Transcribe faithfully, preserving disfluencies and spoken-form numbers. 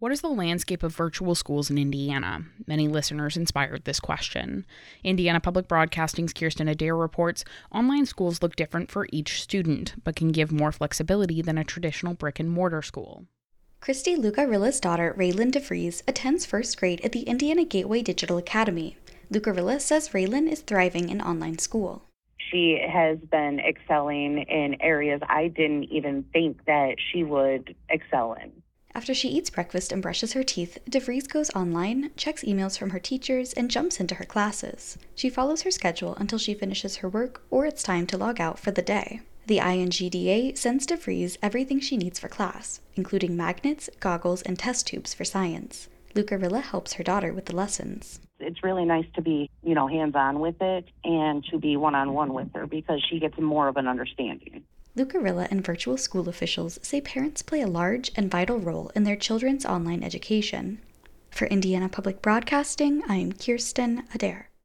What is the landscape of virtual schools in Indiana? Many listeners inspired this question. Indiana Public Broadcasting's Kirsten Adair reports, online schools look different for each student, but can give more flexibility than a traditional brick-and-mortar school. Christy Lucarilla's daughter, Raylyn DeVries, attends first grade at the Indiana Gateway Digital Academy. Lucarilla says Raylyn is thriving in online school. She has been excelling in areas I didn't even think that she would excel in. After she eats breakfast and brushes her teeth, DeVries goes online, checks emails from her teachers, and jumps into her classes. She follows her schedule until she finishes her work or it's time to log out for the day. The I N G D A sends DeVries everything she needs for class, including magnets, goggles, and test tubes for science. Lucarilla helps her daughter with the lessons. It's really nice to be, you know, hands-on with it and to be one-on-one with her because she gets more of an understanding. Lucarilla and virtual school officials say parents play a large and vital role in their children's online education. For Indiana Public Broadcasting, I'm Kirsten Adair.